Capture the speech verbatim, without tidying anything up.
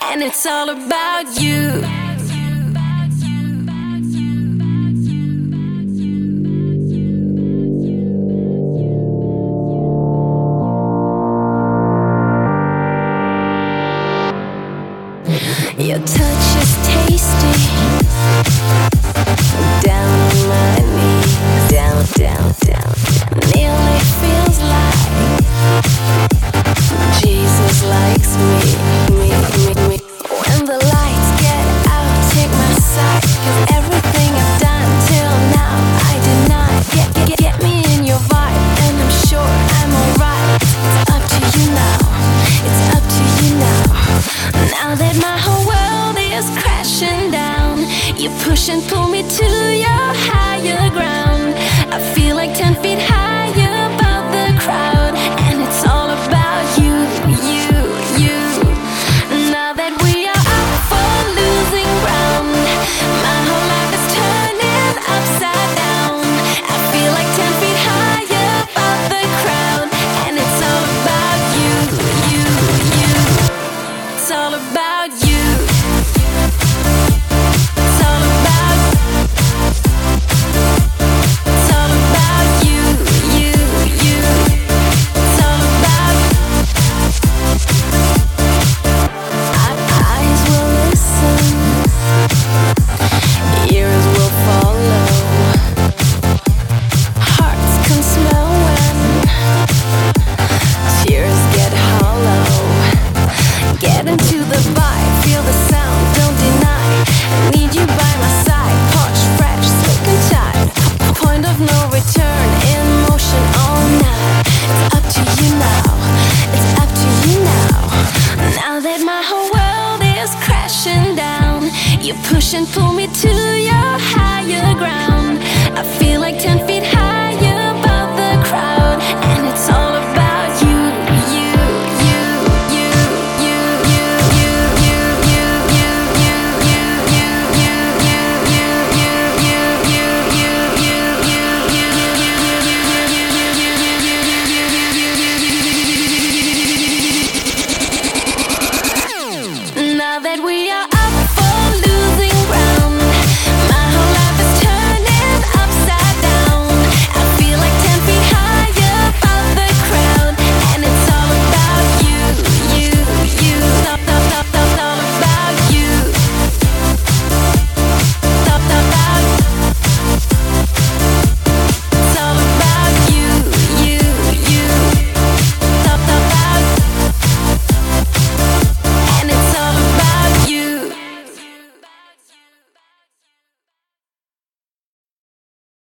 and it's all about you. Your touch is tasty. Down on my knees, down, down, down, down. Nearly feels like Jesus likes me, me, me, me. When the lights get out, take my side, 'cause everything I've done till now, I did not get, get, get me in your vibe, and I'm sure I'm alright. It's up to you now, it's up to you now. Now that my whole world is crashing down, you push and pull me to your higher ground. I feel like ten feet higher above the crowd, and it's all about you, you, you. Now that we are up for losing ground, my whole life is turning upside down. I feel like ten feet higher above the crowd, and it's all about you, you, you. It's all about you. You push and pull me to your higher ground. I feel like ten feet